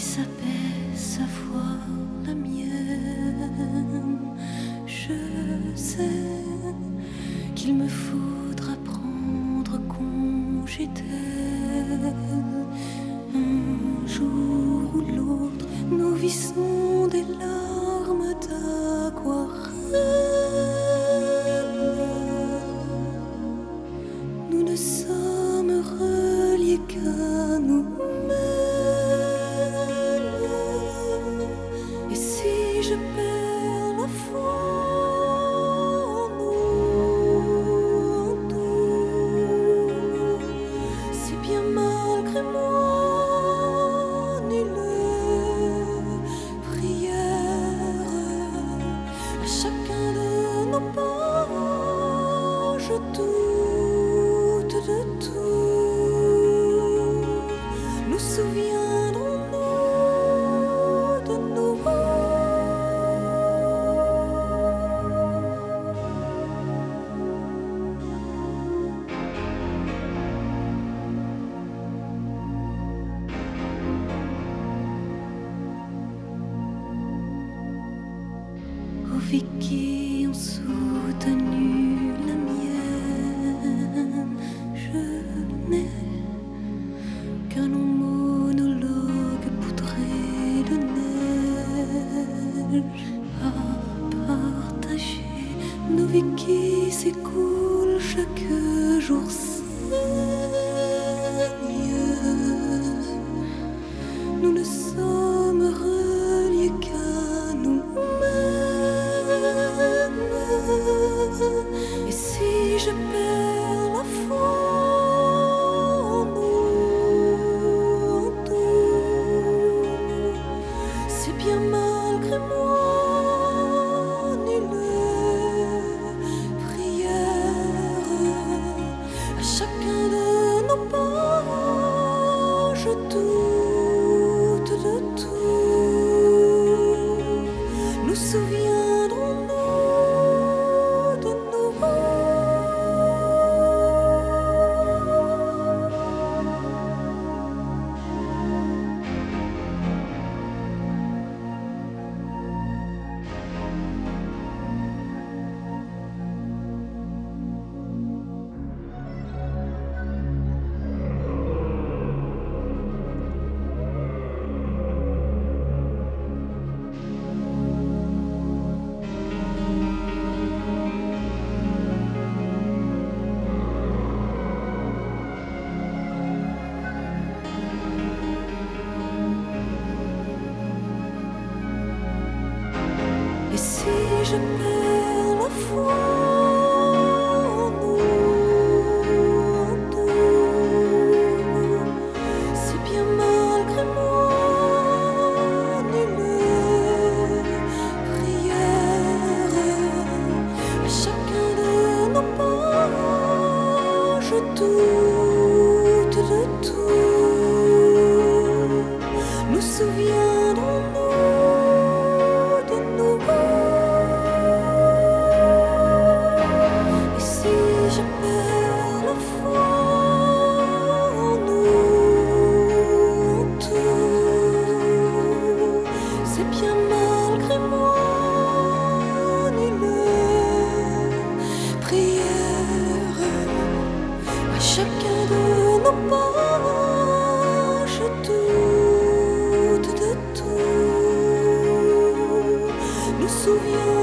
s'apaise à voir la mienne. Je sais qu'il me faudra prendre congé d'elle. Un jour ou l'autre, nos vies sont des larmes d'aquarelle. Nous ne sommes reliés qu'à nous-mêmes. Et si je perds la foi en nous, en tout, c'est bien malgré moi. Nulle prière à chacun de nos pas. Je doute de tout. Nous souviendrons-nous de nous? Aux vies qui ont soutenu la mienne, je n'ai qu'un long monologue poudré de neige à partager. Nos vies qui s'écoulent chaque jour saignent. Nous ne sommes reliés qu'à nous-mêmes. Et si je perds la foi en nous, en tout, c'est bien malgré moi. Nulle prière à chacun de nos pas. Je doute de tout. Nous souviendrons-nous de nous? Et si je perds la foi en nous, en tout, c'est bien malgré moi. Nulle prière à chacun de nos pas. Je doute de tout. Nous souviendrons-nous de nous? Et si je perds la foi en nous, en tout, c'est bien malgré moi. Nulle prière à chacun de nos pas. Je doute de tout. Nous souviens